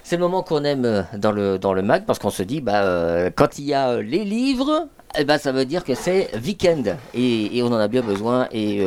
C'est le moment qu'on aime dans le mag parce qu'on se dit, quand il y a les livres, ça veut dire que c'est week-end et on en a bien besoin. Et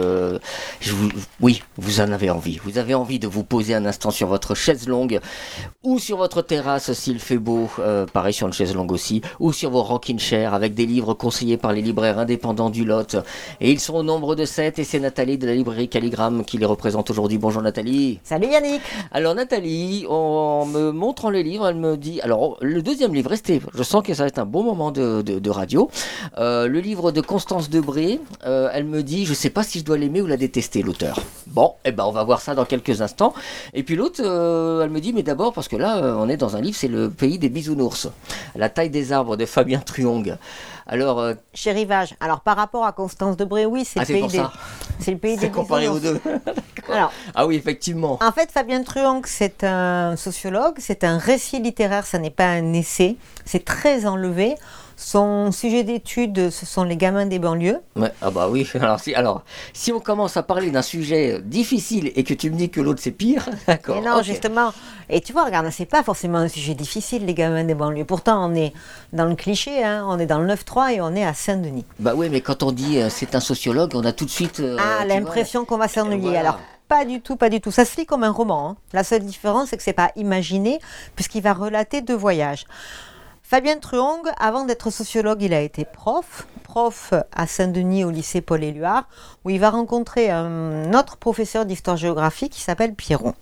oui, vous en avez envie. Vous avez envie de vous poser un instant sur votre chaise longue ou sur votre terrasse s'il fait beau, pareil sur une chaise longue aussi, ou sur vos rocking chairs avec des livres conseillés par les libraires indépendants du Lot. Et ils sont au nombre de 7 et c'est Nathalie de la librairie Calligramme qui les représente aujourd'hui. Bonjour Nathalie. Salut Yannick. Alors Nathalie, en me montrant les livres, elle me dit, alors le deuxième livre, restez, je sens que ça va être un bon moment de radio. Le livre de Constance Debré, elle me dit, je sais pas si je dois l'aimer ou la détester, l'auteur. Bon, on va voir ça dans quelques instants. Et puis l'autre, elle me dit, mais d'abord, parce que là, on est dans un livre, c'est Le pays des bisounours. La taille des arbres de Fabien Truong. Alors, chez Rivage. Alors, par rapport à Constance Debré, oui, c'est le pays des bisounours. C'est comparé aux deux. Alors, ah oui, effectivement. En fait, Fabien Truong, c'est un sociologue, c'est un récit littéraire, ça n'est pas un essai. C'est très enlevé. Son sujet d'étude, ce sont les gamins des banlieues. Ouais, ah bah oui. Alors, si on commence à parler d'un sujet difficile et que tu me dis que l'autre c'est pire, d'accord. Et non, okay. Justement. Et tu vois, regarde, c'est pas forcément un sujet difficile, les gamins des banlieues. Pourtant, on est dans le cliché, on est dans le 9-3 et on est à Saint-Denis. Bah oui, mais quand on dit c'est un sociologue, on a tout de suite... l'impression qu'on va s'ennuyer. Voilà. Alors, pas du tout. Ça se lit comme un roman. La seule différence, c'est que c'est pas imaginé, puisqu'il va relater 2 voyages. Fabien Truong, avant d'être sociologue, il a été prof à Saint-Denis au lycée Paul-Éluard, où il va rencontrer un autre professeur d'histoire-géographie qui s'appelle Pierron.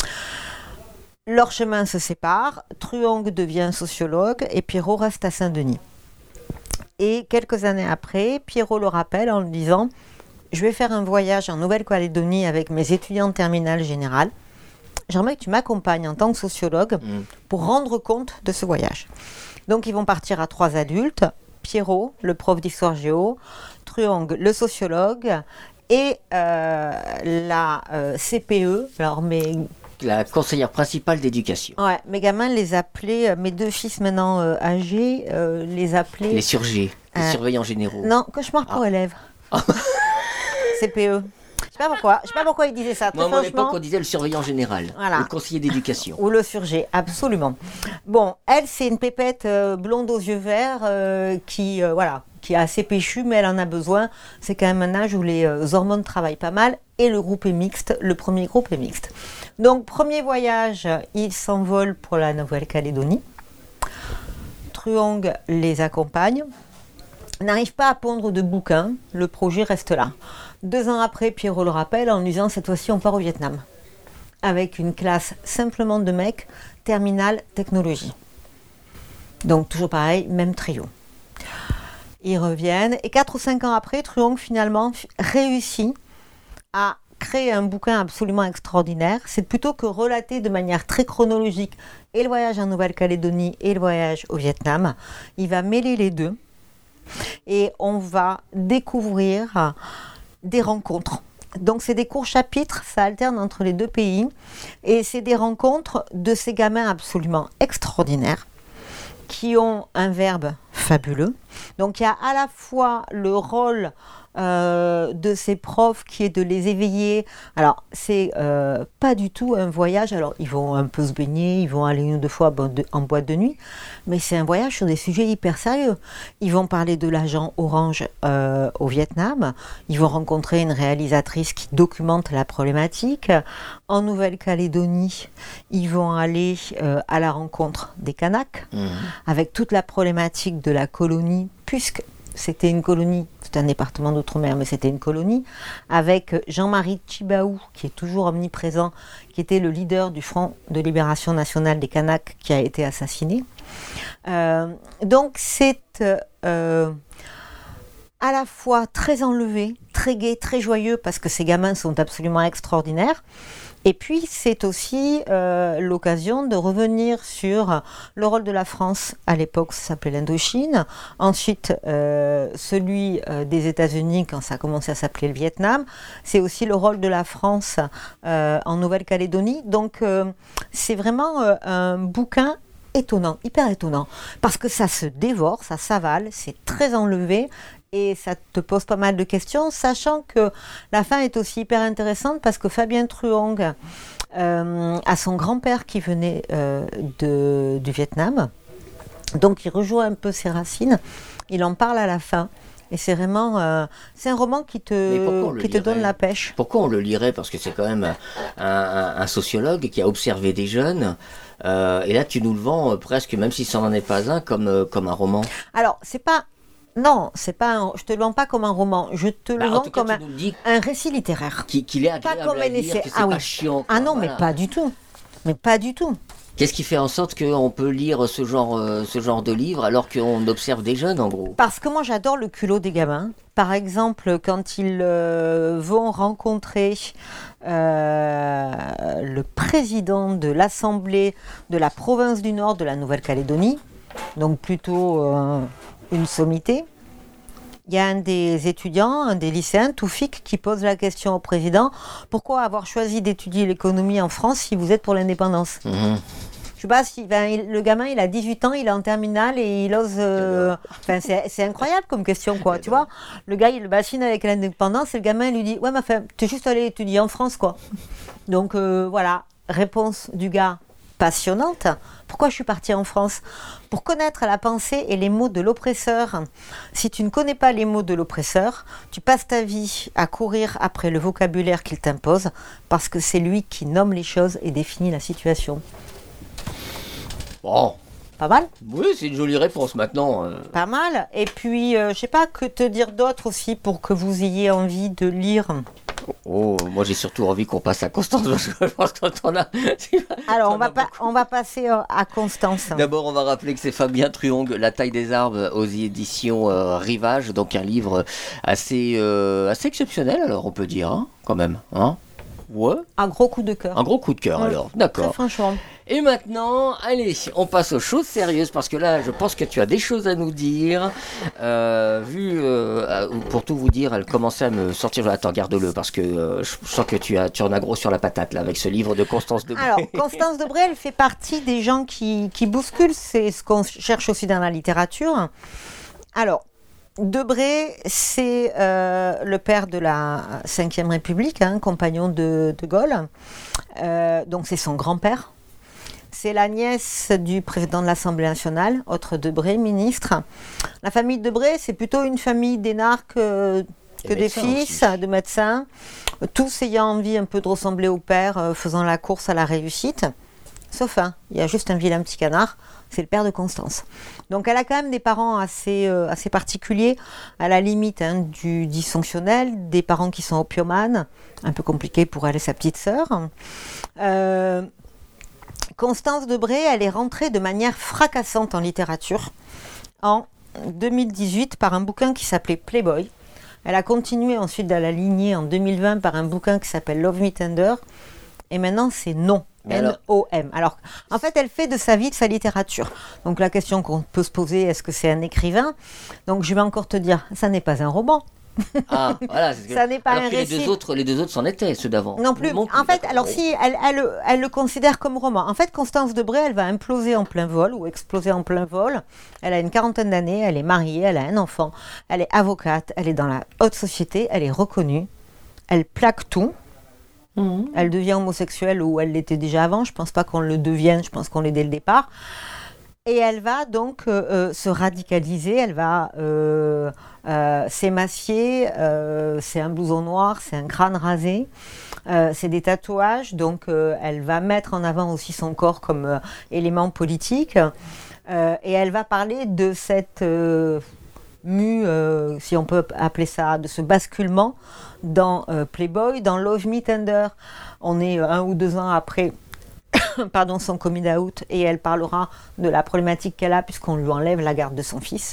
Leurs chemins se séparent, Truong devient sociologue et Pierrot reste à Saint-Denis. Et quelques années après, Pierrot le rappelle en lui disant « Je vais faire un voyage en Nouvelle-Calédonie avec mes étudiants de terminale générale. J'aimerais que tu m'accompagnes en tant que sociologue pour rendre compte de ce voyage. » Donc, ils vont partir à 3 adultes, Pierrot, le prof d'histoire géo, Truong, le sociologue, et la CPE, la conseillère principale d'éducation. Ouais, mes gamins les appelaient, mes 2 fils maintenant âgés, les appelaient... Les surgés, les surveillants généraux. Non, cauchemar pour élèves. CPE. Je sais pas pourquoi il disait ça. Moi, à l'époque, on disait le surveillant général, voilà. Le conseiller d'éducation. Ou le surgé, absolument. Bon, elle, c'est une pépette blonde aux yeux verts qui est assez péchue, mais elle en a besoin. C'est quand même un âge où les hormones travaillent pas mal et le groupe est mixte. Le premier groupe est mixte. Donc, premier voyage, ils s'envolent pour la Nouvelle-Calédonie. Truong les accompagne. N'arrive pas à pondre de bouquins, le projet reste là. 2 ans après, Pierrot le rappelle en lui disant cette fois-ci on part au Vietnam. Avec une classe simplement de mecs, terminale technologie. Donc toujours pareil, même trio. Ils reviennent et 4 ou 5 ans après, Truong finalement réussit à créer un bouquin absolument extraordinaire. C'est plutôt que relater de manière très chronologique et le voyage en Nouvelle-Calédonie et le voyage au Vietnam. Il va mêler les deux. Et on va découvrir des rencontres. Donc c'est des courts chapitres, ça alterne entre les 2 pays. Et c'est des rencontres de ces gamins absolument extraordinaires qui ont un verbe fabuleux. Donc il y a à la fois le rôle de ces profs qui est de les éveiller. Alors c'est pas du tout un voyage, alors ils vont un peu se baigner, ils vont aller 1 ou 2 fois en boîte de nuit, mais c'est un voyage sur des sujets hyper sérieux. Ils vont parler de l'agent Orange au Vietnam, ils vont rencontrer une réalisatrice qui documente la problématique. En Nouvelle-Calédonie, ils vont aller à la rencontre des Kanaks, avec toute la problématique de la colonie, puisque c'était une colonie, c'est un département d'outre-mer, mais c'était une colonie, avec Jean-Marie Tjibaou, qui est toujours omniprésent, qui était le leader du Front de Libération Nationale des Kanaks, qui a été assassiné. Donc c'est à la fois très enlevé, très gai, très joyeux, parce que ces gamins sont absolument extraordinaires. Et puis, c'est aussi l'occasion de revenir sur le rôle de la France. À l'époque, ça s'appelait l'Indochine. Ensuite, celui des États-Unis, quand ça a commencé à s'appeler le Vietnam. C'est aussi le rôle de la France en Nouvelle-Calédonie. Donc, c'est vraiment un bouquin étonnant, hyper étonnant. Parce que ça se dévore, ça s'avale, c'est très enlevé. Et ça te pose pas mal de questions, sachant que la fin est aussi hyper intéressante parce que Fabien Truong à son grand-père qui venait du Vietnam. Donc il rejoint un peu ses racines. Il en parle à la fin. Et c'est vraiment, c'est un roman qui te donne la pêche. Pourquoi on le lirait? Parce que c'est quand même un sociologue qui a observé des jeunes. Et là, tu nous le vends presque, même si ça n'en est pas un, comme un roman. Alors, c'est pas... Non, c'est pas je te le vends pas comme un roman. Je te le vends comme un récit littéraire. Qu'il est agréable pas comme à lire, que c'est pas chiant. Ah non, voilà. Mais pas du tout. Mais pas du tout. Qu'est-ce qui fait en sorte qu'on peut lire ce genre de livre alors qu'on observe des jeunes, en gros? Parce que moi, j'adore le culot des gamins. Par exemple, quand ils vont rencontrer le président de l'Assemblée de la province du Nord de la Nouvelle-Calédonie, donc plutôt une sommité, il y a un des étudiants, un des lycéens, Toufik, qui pose la question au président: pourquoi avoir choisi d'étudier l'économie en France si vous êtes pour l'indépendance? Je sais pas si le gamin il a 18 ans, il est en terminale et il ose. Enfin, c'est incroyable comme question, quoi. Tu vois, le gars il le bassine avec l'indépendance et le gamin il lui dit: ouais, mais enfin, t'es juste allé étudier en France, quoi. Donc voilà, réponse du gars passionnante. Pourquoi je suis partie en France? Pour connaître la pensée et les mots de l'oppresseur. Si tu ne connais pas les mots de l'oppresseur, tu passes ta vie à courir après le vocabulaire qu'il t'impose, parce que c'est lui qui nomme les choses et définit la situation. Bon. Pas mal? Oui, c'est une jolie réponse maintenant. Pas mal. Et puis, je sais pas que te dire d'autre aussi pour que vous ayez envie de lire. Oh, moi j'ai surtout envie qu'on passe à Constance, parce que je pense qu'on en a... Alors, on va passer à Constance. D'abord, on va rappeler que c'est Fabien Truong, La taille des arbres, aux éditions Rivage, donc un livre assez exceptionnel, alors on peut dire, hein, quand même. Hein, ouais. Un gros coup de cœur. Un gros coup de cœur, alors, d'accord. Très franchement. Et maintenant, allez, on passe aux choses sérieuses, parce que là, je pense que tu as des choses à nous dire. Pour tout vous dire, elle commençait à me sortir. Attends, garde-le, parce que je sens que tu en as gros sur la patate, là, avec ce livre de Constance Debré. Alors, Constance Debré, elle fait partie des gens qui bousculent, c'est ce qu'on cherche aussi dans la littérature. Alors, Debré, c'est le père de la Ve République, compagnon de Gaulle. Donc, c'est son grand-père. C'est la nièce du président de l'Assemblée nationale, autre Debré, ministre. La famille Debré, c'est plutôt une famille d'énarques que des fils, de médecins, tous ayant envie un peu de ressembler au père, faisant la course à la réussite. Sauf un, il y a juste un vilain petit canard, c'est le père de Constance. Donc elle a quand même des parents assez particuliers, à la limite du dysfonctionnel, des parents qui sont opiomanes, un peu compliqué pour elle et sa petite sœur. Constance Debré, elle est rentrée de manière fracassante en littérature en 2018 par un bouquin qui s'appelait Playboy. Elle a continué ensuite dans la lignée en 2020 par un bouquin qui s'appelle Love Me Tender. Et maintenant, c'est Non. N-O-M. Alors, en fait, elle fait de sa vie de sa littérature. Donc, la question qu'on peut se poser, est-ce que c'est un écrivain? Donc, je vais encore te dire, ça n'est pas un roman. Ah, voilà. Ça n'est pas un récit. Les deux autres s'en étaient, ceux d'avant. Non plus. En fait, alors si, elle le considère comme roman. En fait, Constance Debré, elle va imploser en plein vol ou exploser en plein vol. Elle a une quarantaine d'années, elle est mariée, elle a un enfant, elle est avocate, elle est dans la haute société, elle est reconnue, elle plaque tout. Elle devient homosexuelle ou elle l'était déjà avant. Je ne pense pas qu'on le devienne, je pense qu'on l'est dès le départ. Et elle va donc se radicaliser, elle va s'émacier, c'est un blouson noir, c'est un crâne rasé, c'est des tatouages, donc elle va mettre en avant aussi son corps comme élément politique. Et elle va parler de cette si on peut appeler ça, de ce basculement dans Playboy, dans Love Me Tender. On est 1 ou 2 ans après son coming out, et elle parlera de la problématique qu'elle a puisqu'on lui enlève la garde de son fils.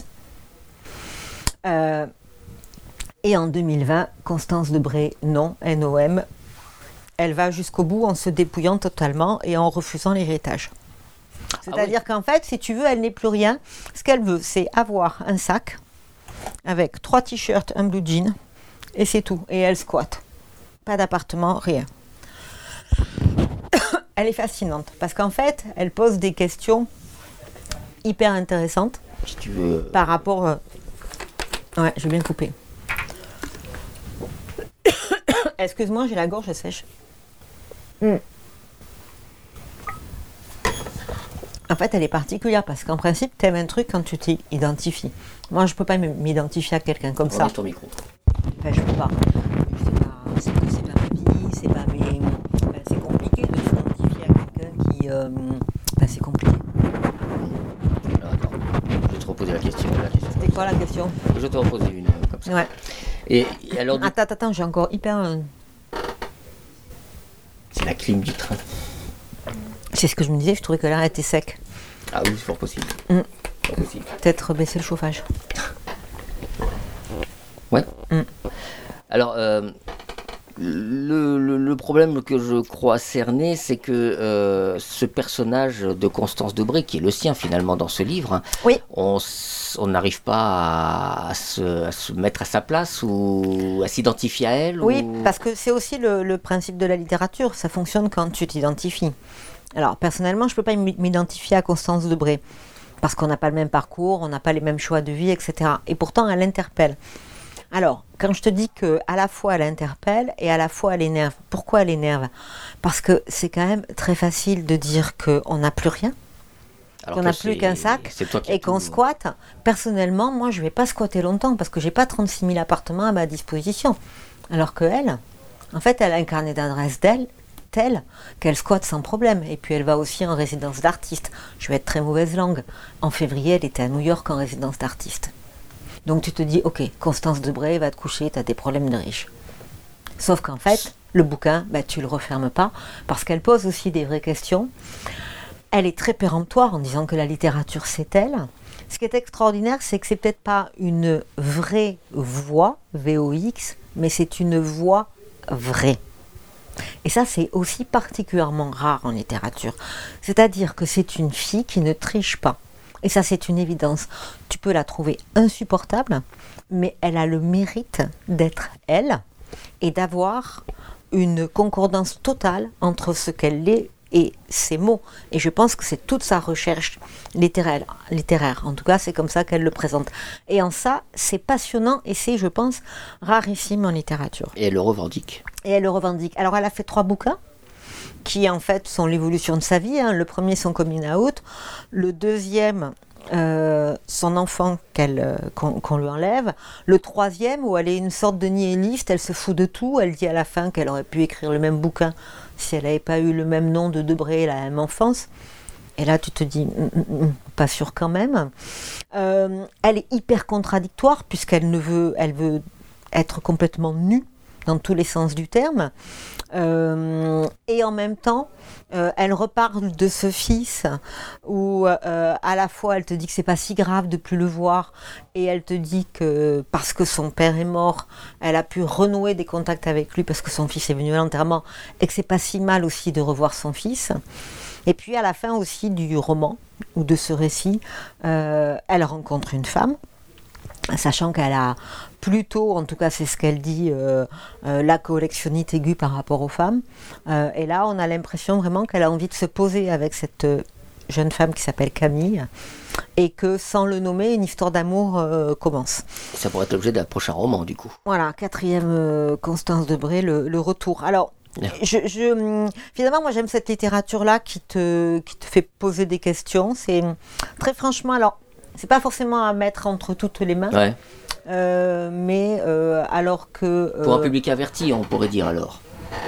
Et en 2020, Constance Debré, non, N-O-M, elle va jusqu'au bout en se dépouillant totalement et en refusant l'héritage. C'est-à-dire qu'en fait, si tu veux, elle n'est plus rien. Ce qu'elle veut, c'est avoir un sac avec 3 t-shirts, un blue jean, et c'est tout. Et elle squatte. Pas d'appartement, rien. Elle est fascinante parce qu'en fait, elle pose des questions hyper intéressantes. Si tu veux. Par rapport. Ouais, je vais bien couper. Excuse-moi, j'ai la gorge sèche. En fait, elle est particulière parce qu'en principe, tu aimes un truc quand tu t'identifies. Moi, je peux pas m'identifier à quelqu'un comme ça. Ton micro. Enfin, je peux pas. C'est pas ma vie, c'est pas mes... Enfin, c'est compliqué de s'identifier à quelqu'un qui... Enfin, c'est compliqué. Alors, attends, je vais te reposer la question. C'était quoi la question? Je vais te reposer une comme ça. Ouais. Et alors, Attends, j'ai encore hyper... C'est la clim du train. C'est ce que je me disais, je trouvais que l'air était sec. Ah oui, c'est fort possible. Fort possible. Peut-être baisser le chauffage. Ouais. Alors, le problème que je crois cerner, c'est que ce personnage de Constance Debré, qui est le sien finalement dans ce livre, oui. On n'arrive pas à se mettre à sa place ou à s'identifier à elle. Oui, parce que c'est aussi le principe de la littérature, ça fonctionne quand tu t'identifies. Alors, personnellement, je ne peux pas m'identifier à Constance Debré, parce qu'on n'a pas le même parcours, on n'a pas les mêmes choix de vie, etc. Et pourtant, elle interpelle. Alors, quand je te dis qu'à la fois elle interpelle et à la fois elle énerve, pourquoi elle énerve? Parce que c'est quand même très facile de dire qu'on n'a plus rien, qu'on n'a plus qu'un sac et qu'on squatte. Personnellement, moi, je ne vais pas squatter longtemps parce que je n'ai pas 36 000 appartements à ma disposition. Alors qu'elle, en fait, elle a un carnet d'adresses tel qu'elle squatte sans problème. Et puis elle va aussi en résidence d'artiste. Je vais être très mauvaise langue. En février, elle était à New York en résidence d'artiste. Donc tu te dis, ok, Constance Debré va te coucher, tu as des problèmes de riche. Sauf qu'en fait, le bouquin, tu ne le refermes pas parce qu'elle pose aussi des vraies questions. Elle est très péremptoire en disant que la littérature, c'est elle. Ce qui est extraordinaire, c'est que c'est peut-être pas une vraie voix, VOX, mais c'est une voix vraie. Et ça, c'est aussi particulièrement rare en littérature. C'est-à-dire que c'est une fille qui ne triche pas. Et ça, c'est une évidence. Tu peux la trouver insupportable, mais elle a le mérite d'être elle et d'avoir une concordance totale entre ce qu'elle est et ses mots. Et je pense que c'est toute sa recherche littéraire. En tout cas, c'est comme ça qu'elle le présente. Et en ça, c'est passionnant et c'est, je pense, rarissime en littérature. Et elle le revendique. Alors, elle a fait 3 bouquins qui, en fait, sont l'évolution de sa vie. Le premier, son coming out. Le deuxième, son enfant qu'on lui enlève. Le troisième, où elle est une sorte de nihiliste, elle se fout de tout. Elle dit à la fin qu'elle aurait pu écrire le même bouquin si elle n'avait pas eu le même nom de Debré et la même enfance. Et là, tu te dis, pas sûr quand même. Elle est hyper contradictoire puisqu'elle veut être complètement nue dans tous les sens du terme. Et en même temps, elle reparle de ce fils où à la fois elle te dit que c'est pas si grave de plus le voir et elle te dit que parce que son père est mort, elle a pu renouer des contacts avec lui parce que son fils est venu à l'enterrement et que c'est pas si mal aussi de revoir son fils. Et puis à la fin aussi du roman ou de ce récit, elle rencontre une femme, sachant qu'elle a plutôt, en tout cas c'est ce qu'elle dit, la collectionnite aiguë par rapport aux femmes. Et là, on a l'impression vraiment qu'elle a envie de se poser avec cette jeune femme qui s'appelle Camille, et que sans le nommer, une histoire d'amour commence. Ça pourrait être l'objet d'un prochain roman, du coup. Voilà, 4e Constance Debré, le retour. Alors, finalement, moi j'aime cette littérature-là qui te fait poser des questions. C'est très franchement, alors, c'est pas forcément à mettre entre toutes les mains. Ouais. Mais alors que... Pour un public averti, on pourrait dire alors.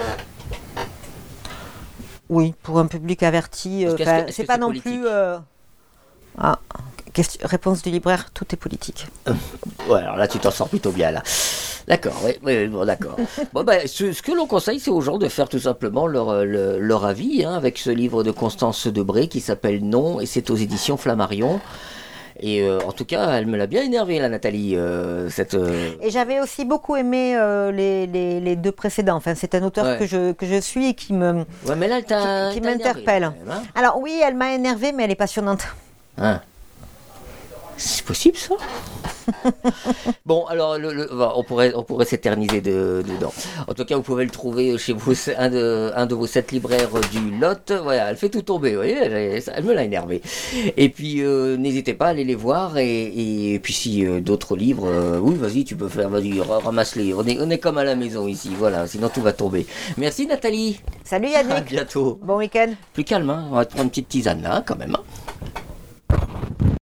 Oui, pour un public averti, c'est pas non politique plus... réponse du libraire, tout est politique. Ouais, alors là tu t'en sors plutôt bien là. D'accord, oui, bon, d'accord. Bon, ce que l'on conseille, c'est aux gens de faire tout simplement leur avis avec ce livre de Constance Debré qui s'appelle Non, et c'est aux éditions Flammarion. Et en tout cas, elle me l'a bien énervé, la Nathalie. Et j'avais aussi beaucoup aimé les 2 précédents. Enfin, c'est un auteur que je suis et qui m'interpelle. Hein. Alors oui, elle m'a énervée, mais elle est passionnante. Hein. C'est possible ça? Bon, alors on pourrait s'éterniser dedans. En tout cas, vous pouvez le trouver chez vous, un de vos 7 libraires du Lot. Voilà, elle fait tout tomber, vous voyez, elle me l'a énervé. Et puis n'hésitez pas à aller les voir et puis si d'autres livres, oui, vas-y, tu peux faire, vas-y, ramasse-les. On est comme à la maison ici, voilà, sinon tout va tomber. Merci Nathalie. Salut Yannick. À bientôt. Bon week-end. Plus calme, on va te prendre une petite tisane là, quand même.